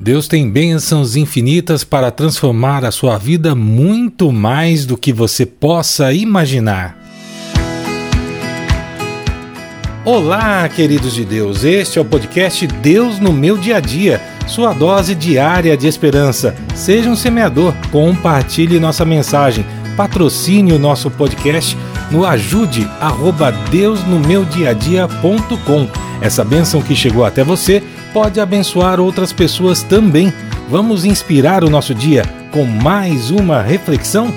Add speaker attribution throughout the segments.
Speaker 1: Deus tem bênçãos infinitas para transformar a sua vida muito mais do que você possa imaginar. Olá, queridos de Deus, este é o podcast Deus no Meu Dia a Dia, sua dose diária de esperança. Seja um semeador, compartilhe nossa mensagem, patrocine o nosso podcast no ajude@deusnomeudiadia.com. Essa bênção que chegou até você pode abençoar outras pessoas também. Vamos inspirar o nosso dia com mais uma reflexão?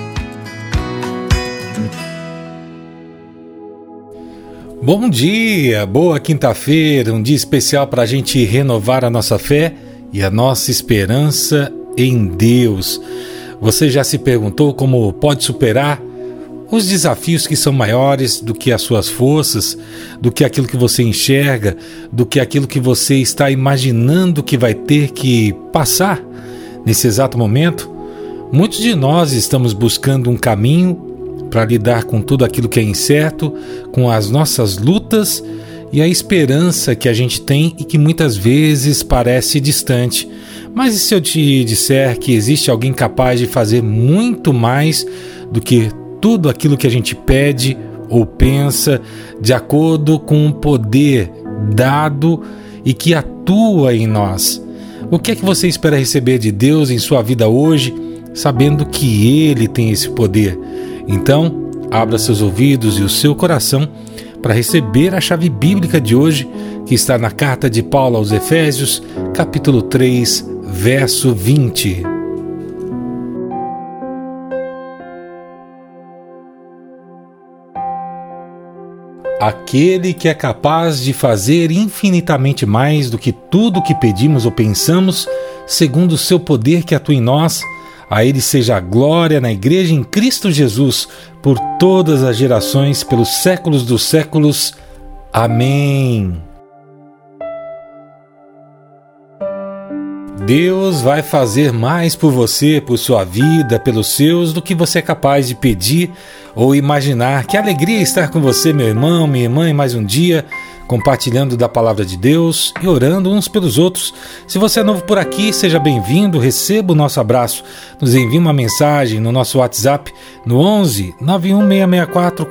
Speaker 1: Bom dia, boa quinta-feira, um dia especial para a gente renovar a nossa fé e a nossa esperança em Deus. Você já se perguntou como pode superar os desafios que são maiores do que as suas forças, do que aquilo que você enxerga, do que aquilo que você está imaginando que vai ter que passar nesse exato momento? Muitos de nós estamos buscando um caminho para lidar com tudo aquilo que é incerto, com as nossas lutas e a esperança que a gente tem e que muitas vezes parece distante. Mas e se eu te disser que existe alguém capaz de fazer muito mais do que tudo aquilo que a gente pede ou pensa, de acordo com o poder dado e que atua em nós? O que é que você espera receber de Deus em sua vida hoje, sabendo que Ele tem esse poder? Então, abra seus ouvidos e o seu coração para receber a chave bíblica de hoje, que está na carta de Paulo aos Efésios, capítulo 3, verso 20. Aquele que é capaz de fazer infinitamente mais do que tudo o que pedimos ou pensamos, segundo o seu poder que atua em nós, a Ele seja a glória na Igreja em Cristo Jesus, por todas as gerações, pelos séculos dos séculos. Amém. Deus vai fazer mais por você, por sua vida, pelos seus, do que você é capaz de pedir ou imaginar. Que alegria estar com você, meu irmão, minha irmã, em mais um dia, compartilhando da palavra de Deus e orando uns pelos outros. Se você é novo por aqui, seja bem-vindo, receba o nosso abraço. Nos envie uma mensagem no nosso WhatsApp no 11 91664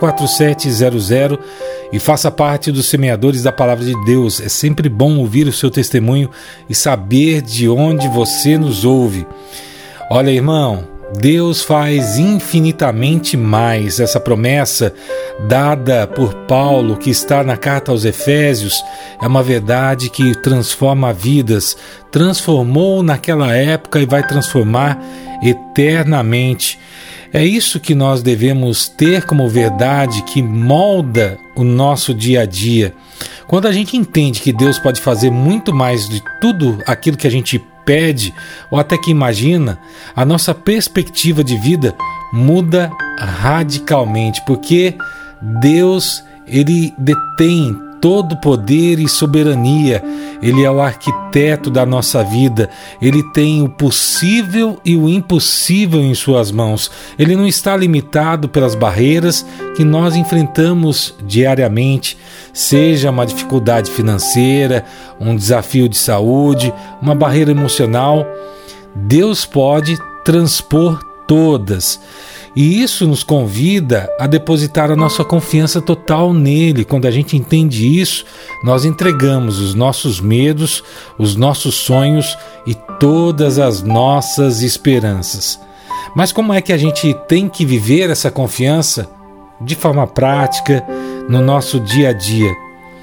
Speaker 1: 4700 e faça parte dos semeadores da palavra de Deus. É sempre bom ouvir o seu testemunho e saber de onde você nos ouve. Olha, irmão, Deus faz infinitamente mais. Essa promessa dada por Paulo, que está na carta aos Efésios, é uma verdade que transforma vidas, transformou naquela época e vai transformar eternamente. É isso que nós devemos ter como verdade que molda o nosso dia a dia. Quando a gente entende que Deus pode fazer muito mais de tudo aquilo que a gente pede ou até que imagina, a nossa perspectiva de vida muda radicalmente, porque Deus, Ele detém todo poder e soberania. Ele é o arquiteto da nossa vida. Ele tem o possível e o impossível em suas mãos. Ele não está limitado pelas barreiras que nós enfrentamos diariamente, seja uma dificuldade financeira, um desafio de saúde, uma barreira emocional. Deus pode transpor todas. E isso nos convida a depositar a nossa confiança total nele. Quando a gente entende isso, nós entregamos os nossos medos, os nossos sonhos e todas as nossas esperanças. Mas como é que a gente tem que viver essa confiança de forma prática no nosso dia a dia?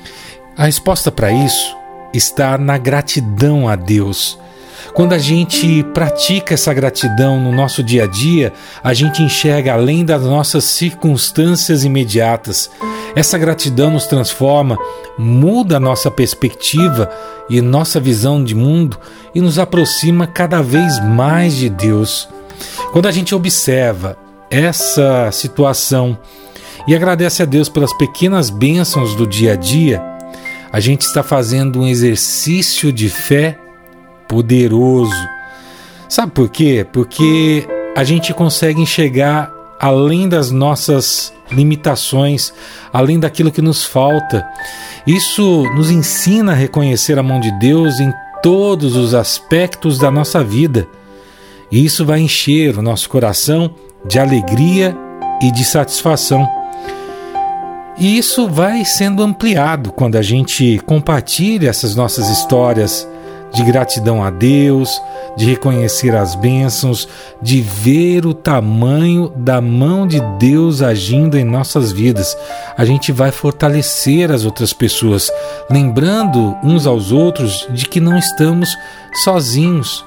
Speaker 1: A resposta para isso está na gratidão a Deus. Quando a gente pratica essa gratidão no nosso dia a dia, a gente enxerga além das nossas circunstâncias imediatas. Essa gratidão nos transforma, muda a nossa perspectiva e nossa visão de mundo e nos aproxima cada vez mais de Deus. Quando a gente observa essa situação e agradece a Deus pelas pequenas bênçãos do dia a dia, a gente está fazendo um exercício de fé poderoso. Sabe por quê? Porque a gente consegue enxergar além das nossas limitações, além daquilo que nos falta. Isso nos ensina a reconhecer a mão de Deus em todos os aspectos da nossa vida. E isso vai encher o nosso coração de alegria e de satisfação. E isso vai sendo ampliado quando a gente compartilha essas nossas histórias de gratidão a Deus, de reconhecer as bênçãos, de ver o tamanho da mão de Deus agindo em nossas vidas. A gente vai fortalecer as outras pessoas, lembrando uns aos outros de que não estamos sozinhos.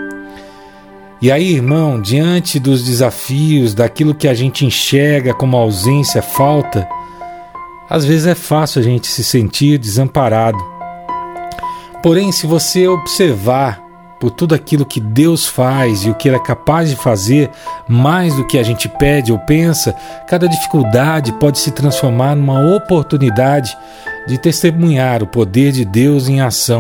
Speaker 1: E aí, irmão, diante dos desafios, daquilo que a gente enxerga como ausência, falta, às vezes é fácil a gente se sentir desamparado. Porém, se você observar por tudo aquilo que Deus faz e o que Ele é capaz de fazer, mais do que a gente pede ou pensa, cada dificuldade pode se transformar numa oportunidade de testemunhar o poder de Deus em ação.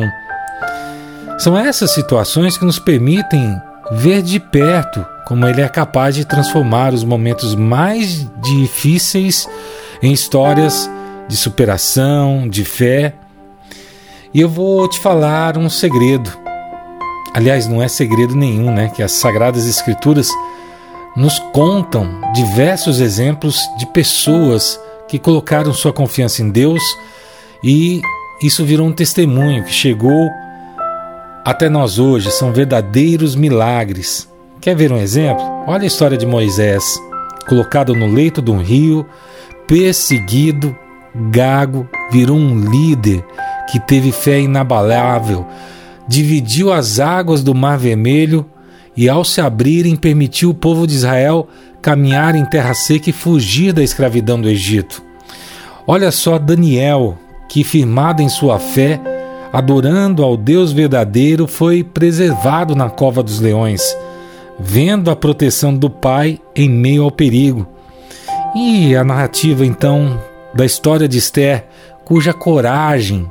Speaker 1: São essas situações que nos permitem ver de perto como Ele é capaz de transformar os momentos mais difíceis em histórias de superação, de fé. E eu vou te falar um segredo. Aliás, não é segredo nenhum, né? Que as Sagradas Escrituras nos contam diversos exemplos de pessoas que colocaram sua confiança em Deus e isso virou um testemunho que chegou até nós hoje. São verdadeiros milagres. Quer ver um exemplo? Olha a história de Moisés, colocado no leito de um rio, perseguido, gago, virou um líder que teve fé inabalável, dividiu as águas do Mar Vermelho e, ao se abrirem, permitiu o povo de Israel caminhar em terra seca e fugir da escravidão do Egito. Olha só Daniel, que, firmado em sua fé, adorando ao Deus verdadeiro, foi preservado na cova dos leões, vendo a proteção do Pai em meio ao perigo. E a narrativa, então, da história de Esther, cuja coragem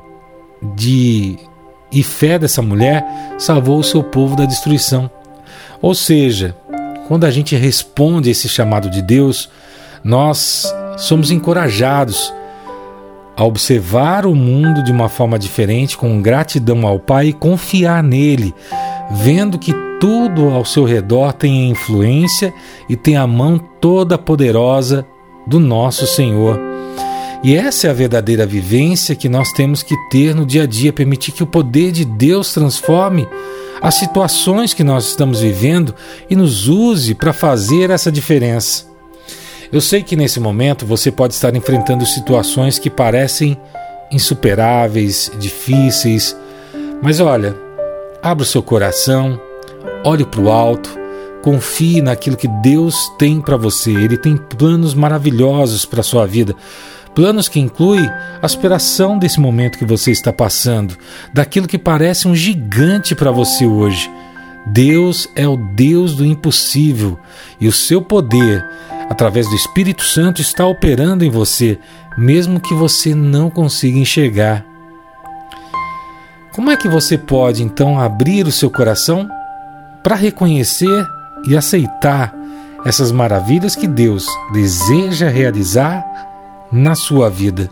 Speaker 1: e fé dessa mulher salvou o seu povo da destruição. Ou seja, quando a gente responde a esse chamado de Deus, nós somos encorajados a observar o mundo de uma forma diferente, com gratidão ao Pai e confiar nele, vendo que tudo ao seu redor tem influência e tem a mão toda poderosa do nosso Senhor. E essa é a verdadeira vivência que nós temos que ter no dia a dia, permitir que o poder de Deus transforme as situações que nós estamos vivendo e nos use para fazer essa diferença. Eu sei que nesse momento você pode estar enfrentando situações que parecem insuperáveis, difíceis, mas olha, abra o seu coração, olhe para o alto, confie naquilo que Deus tem para você. Ele tem planos maravilhosos para a sua vida. Planos que incluem a superação desse momento que você está passando, daquilo que parece um gigante para você hoje. Deus é o Deus do impossível e o seu poder, através do Espírito Santo, está operando em você, mesmo que você não consiga enxergar. Como é que você pode, então, abrir o seu coração para reconhecer e aceitar essas maravilhas que Deus deseja realizar na sua vida?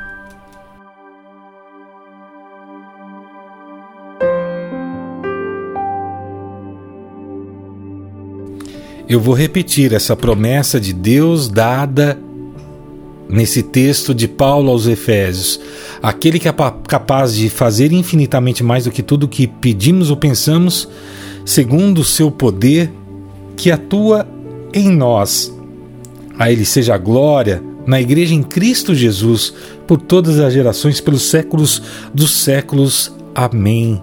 Speaker 1: Eu vou repetir essa promessa de Deus dada nesse texto de Paulo aos Efésios. Aquele que é capaz de fazer infinitamente mais do que tudo que pedimos ou pensamos, segundo o seu poder que atua em nós. A Ele seja a glória na Igreja em Cristo Jesus, por todas as gerações, pelos séculos dos séculos. Amém.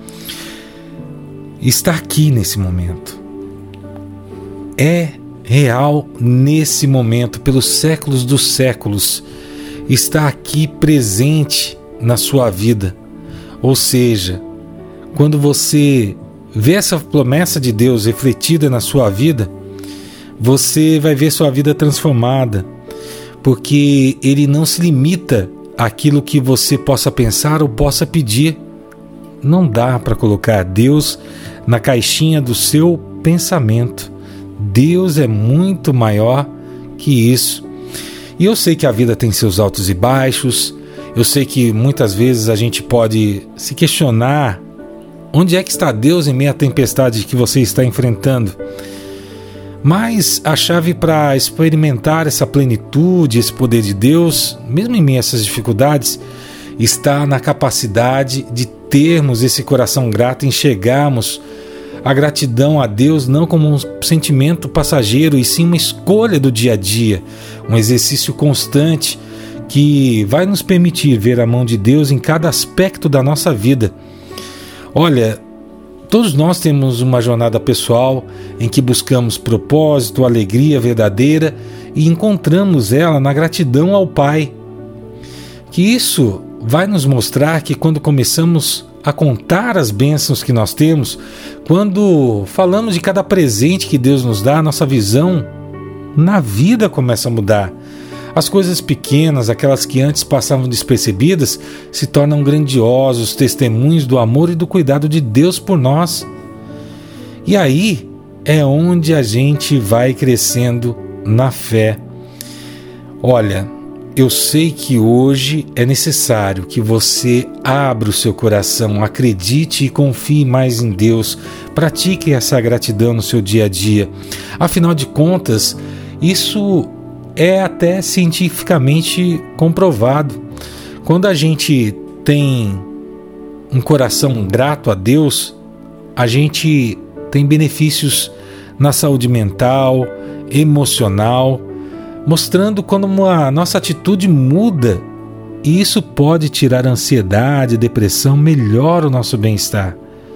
Speaker 1: Está aqui nesse momento. É real nesse momento, pelos séculos dos séculos. Está aqui presente na sua vida. Ou seja, quando você vê essa promessa de Deus refletida na sua vida, você vai ver sua vida transformada, porque Ele não se limita àquilo que você possa pensar ou possa pedir. Não dá para colocar Deus na caixinha do seu pensamento. Deus é muito maior que isso. E eu sei que a vida tem seus altos e baixos. Eu sei que muitas vezes a gente pode se questionar Onde é que está Deus em meio à tempestade que você está enfrentando? Mas a chave para experimentar essa plenitude, esse poder de Deus, mesmo em meio a essas dificuldades, está na capacidade de termos esse coração grato, enxergarmos a gratidão a Deus não como um sentimento passageiro, e sim uma escolha do dia a dia, um exercício constante que vai nos permitir ver a mão de Deus em cada aspecto da nossa vida. Olha, todos nós temos uma jornada pessoal em que buscamos propósito, alegria verdadeira e encontramos ela na gratidão ao Pai. Que isso vai nos mostrar que quando começamos a contar as bênçãos que nós temos, quando falamos de cada presente que Deus nos dá, nossa visão na vida começa a mudar. As coisas pequenas, aquelas que antes passavam despercebidas, se tornam grandiosos testemunhos do amor e do cuidado de Deus por nós. E aí é onde a gente vai crescendo na fé. Olha, eu sei que hoje é necessário que você abra o seu coração, acredite e confie mais em Deus, pratique essa gratidão no seu dia a dia. Afinal de contas, isso é até cientificamente comprovado. Quando a gente tem um coração grato a Deus, a gente tem benefícios na saúde mental, emocional, mostrando como a nossa atitude muda, e isso pode tirar a ansiedade, depressão, melhora o nosso bem-estar.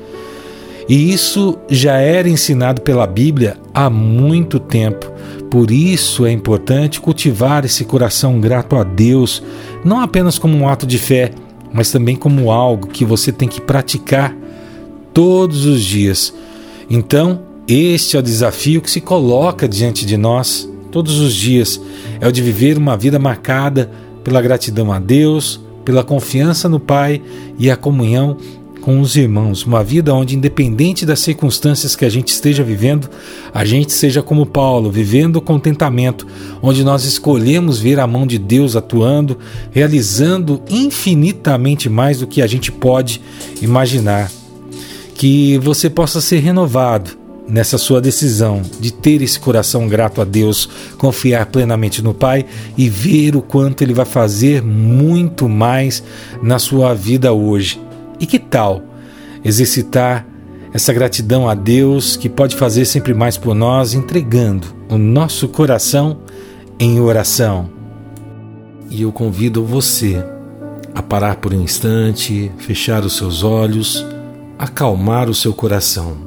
Speaker 1: E isso já era ensinado pela Bíblia há muito tempo. Por isso é importante cultivar esse coração grato a Deus, não apenas como um ato de fé, mas também como algo que você tem que praticar todos os dias. Então, este é o desafio que se coloca diante de nós todos os dias, é o de viver uma vida marcada pela gratidão a Deus, pela confiança no Pai e a comunhão com os irmãos. Uma vida onde, independente das circunstâncias que a gente esteja vivendo, a gente seja como Paulo, vivendo o contentamento, onde nós escolhemos ver a mão de Deus atuando, realizando infinitamente mais do que a gente pode imaginar. Que você possa ser renovado nessa sua decisão de ter esse coração grato a Deus, confiar plenamente no Pai e ver o quanto Ele vai fazer muito mais na sua vida hoje. E que tal exercitar essa gratidão a Deus, que pode fazer sempre mais por nós, entregando o nosso coração em oração? E eu convido você a parar por um instante, fechar os seus olhos, acalmar o seu coração.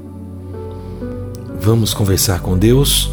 Speaker 1: Vamos conversar com Deus?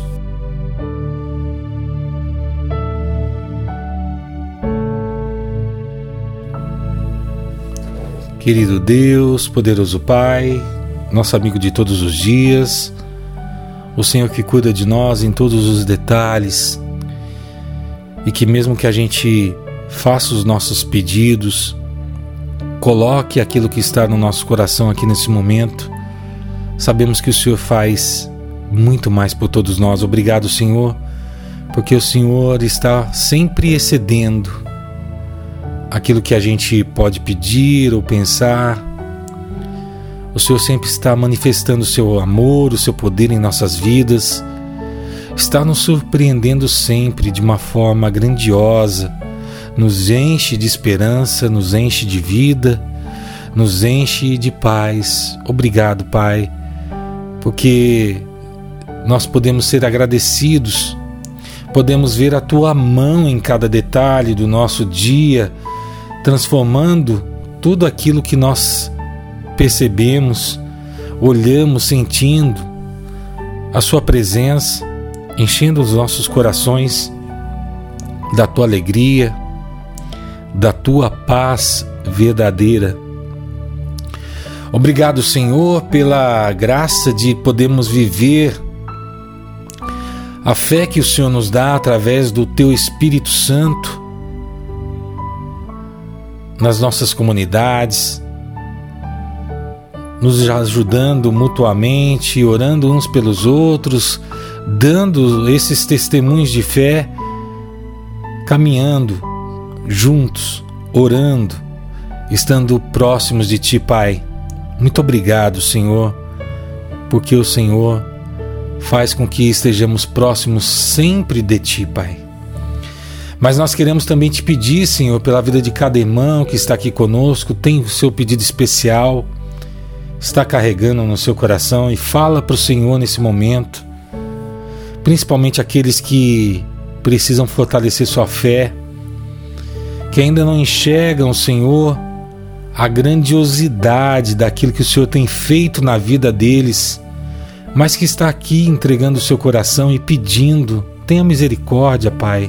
Speaker 1: Querido Deus, poderoso Pai, nosso amigo de todos os dias, o Senhor que cuida de nós em todos os detalhes, e que mesmo que a gente faça os nossos pedidos, coloque aquilo que está no nosso coração aqui nesse momento, sabemos que o Senhor faz muito mais por todos nós. Obrigado, Senhor, porque o Senhor está sempre excedendo aquilo que a gente pode pedir ou pensar. O Senhor sempre está manifestando o seu amor, o seu poder em nossas vidas, está nos surpreendendo sempre de uma forma grandiosa, nos enche de esperança, nos enche de vida, nos enche de paz. Obrigado, Pai, porque nós podemos ser agradecidos, podemos ver a Tua mão em cada detalhe do nosso dia, transformando tudo aquilo que nós percebemos, olhamos, sentindo a Sua presença, enchendo os nossos corações da Tua alegria, da Tua paz verdadeira. Obrigado, Senhor, pela graça de podermos viver a fé que o Senhor nos dá através do Teu Espírito Santo nas nossas comunidades, nos ajudando mutuamente, orando uns pelos outros, dando esses testemunhos de fé, caminhando juntos, orando, estando próximos de Ti, Pai. Muito obrigado, Senhor, porque o Senhor faz com que estejamos próximos sempre de Ti, Pai. Mas nós queremos também Te pedir, Senhor, pela vida de cada irmão que está aqui conosco, tem o seu pedido especial, está carregando no seu coração, e fala para o Senhor nesse momento, principalmente aqueles que precisam fortalecer sua fé, que ainda não enxergam, Senhor, a grandiosidade daquilo que o Senhor tem feito na vida deles, mas que está aqui entregando o seu coração e pedindo, tenha misericórdia, Pai.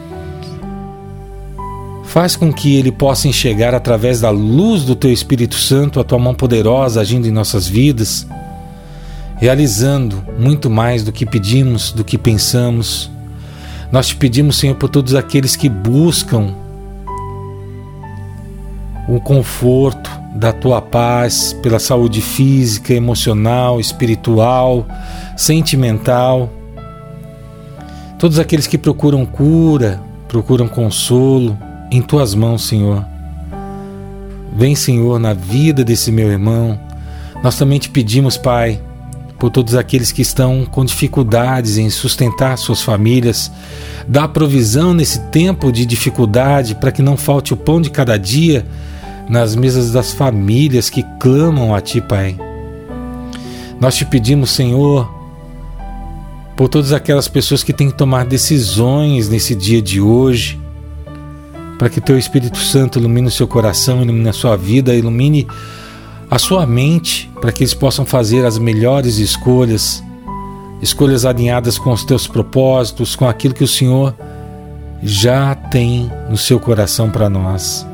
Speaker 1: Faz com que ele possa enxergar através da luz do Teu Espírito Santo a Tua mão poderosa agindo em nossas vidas, realizando muito mais do que pedimos, do que pensamos. Nós Te pedimos, Senhor, por todos aqueles que buscam o conforto da Tua paz, pela saúde física, emocional, espiritual, sentimental. Todos aqueles que procuram cura, procuram consolo, em Tuas mãos, Senhor. Vem, Senhor, na vida desse meu irmão. Nós também Te pedimos, Pai, por todos aqueles que estão com dificuldades em sustentar suas famílias. Dá provisão nesse tempo de dificuldade para que não falte o pão de cada dia nas mesas das famílias que clamam a Ti, Pai. Nós Te pedimos, Senhor, por todas aquelas pessoas que têm que tomar decisões nesse dia de hoje, para que Teu Espírito Santo ilumine o seu coração, ilumine a sua vida, ilumine a sua mente, para que eles possam fazer as melhores escolhas alinhadas com os Teus propósitos, com aquilo que o Senhor já tem no seu coração para nós.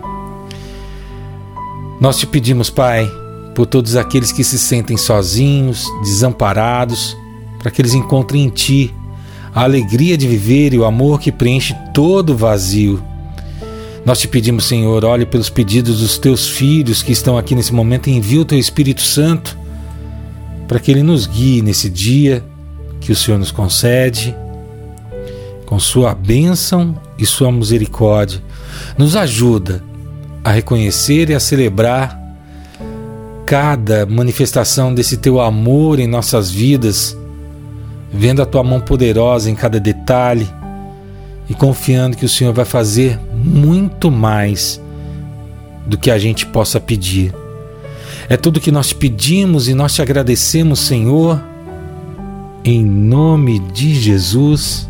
Speaker 1: Nós Te pedimos, Pai, por todos aqueles que se sentem sozinhos, desamparados, para que eles encontrem em Ti a alegria de viver e o amor que preenche todo o vazio. Nós Te pedimos, Senhor, olhe pelos pedidos dos Teus filhos que estão aqui nesse momento e envia o Teu Espírito Santo para que Ele nos guie nesse dia que o Senhor nos concede, com Sua bênção e Sua misericórdia. Nos ajuda a reconhecer e a celebrar cada manifestação desse Teu amor em nossas vidas, vendo a Tua mão poderosa em cada detalhe e confiando que o Senhor vai fazer muito mais do que a gente possa pedir. É tudo que nós Te pedimos e nós Te agradecemos, Senhor, em nome de Jesus.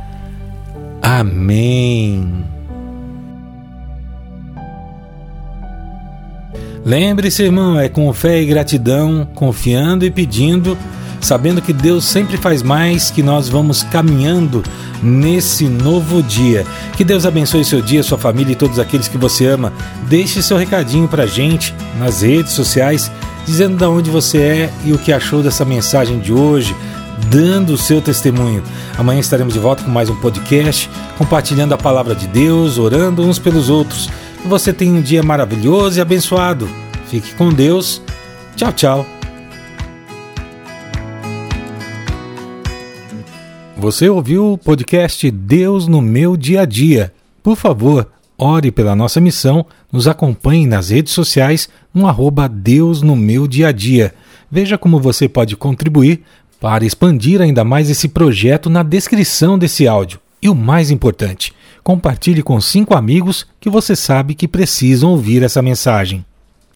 Speaker 1: Amém. Lembre-se, irmão, é com fé e gratidão, confiando e pedindo, sabendo que Deus sempre faz mais, que nós vamos caminhando nesse novo dia. Que Deus abençoe seu dia, sua família e todos aqueles que você ama. Deixe seu recadinho pra gente nas redes sociais, dizendo de onde você é e o que achou dessa mensagem de hoje, dando o seu testemunho. Amanhã estaremos de volta com mais um podcast, compartilhando a palavra de Deus, orando uns pelos outros. Que você tenha um dia maravilhoso e abençoado. Fique com Deus. Tchau, tchau. Você ouviu o podcast Deus no Meu Dia a Dia. Por favor, ore pela nossa missão, nos acompanhe nas redes sociais no @Deus no Meu Dia a Dia. Veja como você pode contribuir para expandir ainda mais esse projeto na descrição desse áudio. E o mais importante, compartilhe com 5 amigos que você sabe que precisam ouvir essa mensagem.